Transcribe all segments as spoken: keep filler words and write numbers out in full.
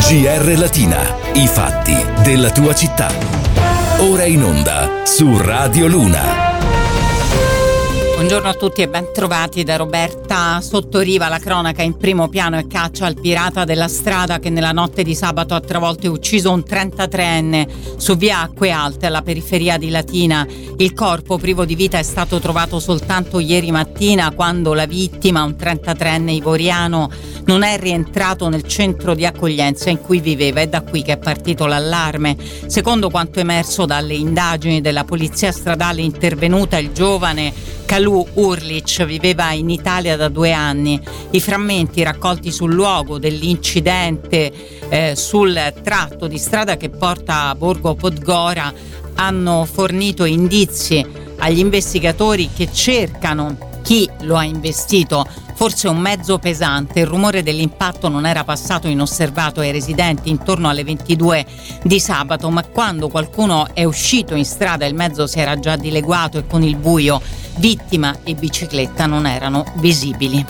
G R Latina, i fatti della tua città. Ora in onda su Radio Luna. Buongiorno a tutti e ben trovati da Roberta Sottoriva. La cronaca in primo piano e caccia al pirata della strada che nella notte di sabato ha travolto e ucciso un trentatreenne su via Acque Alte alla periferia di Latina. Il corpo privo di vita è stato trovato soltanto ieri mattina, quando la vittima, un trentatreenne ivoriano, non è rientrato nel centro di accoglienza in cui viveva. È da qui che è partito l'allarme. Secondo quanto emerso dalle indagini della polizia stradale intervenuta, il giovane Kalu Urlic viveva in Italia da due anni. I frammenti raccolti sul luogo dell'incidente eh, sul tratto di strada che porta a Borgo Podgora hanno fornito indizi agli investigatori che cercano chi lo ha investito. Forse un mezzo pesante. Il rumore dell'impatto non era passato inosservato ai residenti intorno alle ventidue di sabato, ma quando qualcuno è uscito in strada il mezzo si era già dileguato e con il buio vittima e bicicletta non erano visibili.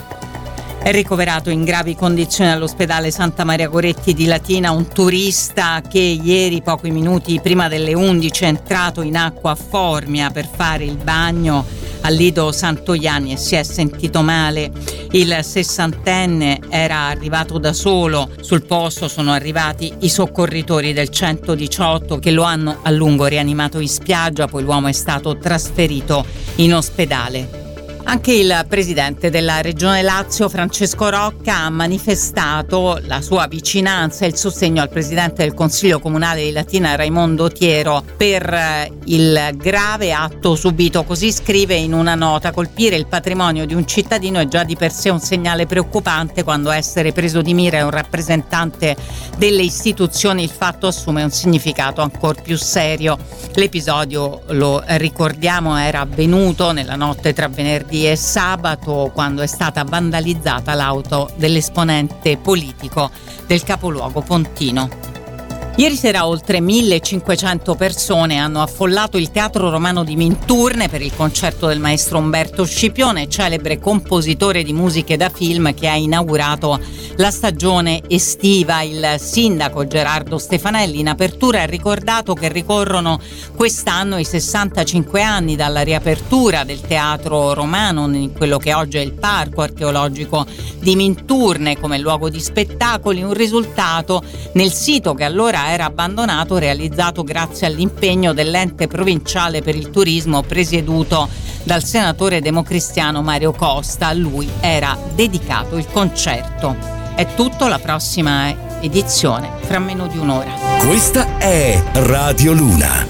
È ricoverato in gravi condizioni all'ospedale Santa Maria Goretti di Latina un turista che ieri, pochi minuti prima delle undici, è entrato in acqua a Formia per fare il bagno al lido Santoianni e si è sentito male. Il sessantenne era arrivato da solo. Sul posto sono arrivati i soccorritori del centodiciotto che lo hanno a lungo rianimato in spiaggia, poi l'uomo è stato trasferito in ospedale. Anche il presidente della Regione Lazio, Francesco Rocca, ha manifestato la sua vicinanza e il sostegno al presidente del Consiglio Comunale di Latina, Raimondo Tiero, per il grave atto subito. Così scrive in una nota: colpire il patrimonio di un cittadino è già di per sé un segnale preoccupante. Quando essere preso di mira è un rappresentante delle istituzioni, il fatto assume un significato ancor più serio. L'episodio, lo ricordiamo, era avvenuto nella notte tra venerdì e sabato, quando è stata vandalizzata l'auto dell'esponente politico del capoluogo pontino. Ieri sera oltre millecinquecento persone hanno affollato il Teatro Romano di Minturne per il concerto del maestro Umberto Scipione, celebre compositore di musiche da film che ha inaugurato la stagione estiva. Il sindaco Gerardo Stefanelli in apertura ha ricordato che ricorrono quest'anno i sessantacinque anni dalla riapertura del Teatro Romano in quello che oggi è il Parco Archeologico di Minturne come luogo di spettacoli, un risultato nel sito che allora era abbandonato, realizzato grazie all'impegno dell'ente provinciale per il turismo presieduto dal senatore democristiano Mario Costa. A lui era dedicato il concerto. È tutto, la prossima edizione fra meno di un'ora. Questa è Radio Luna.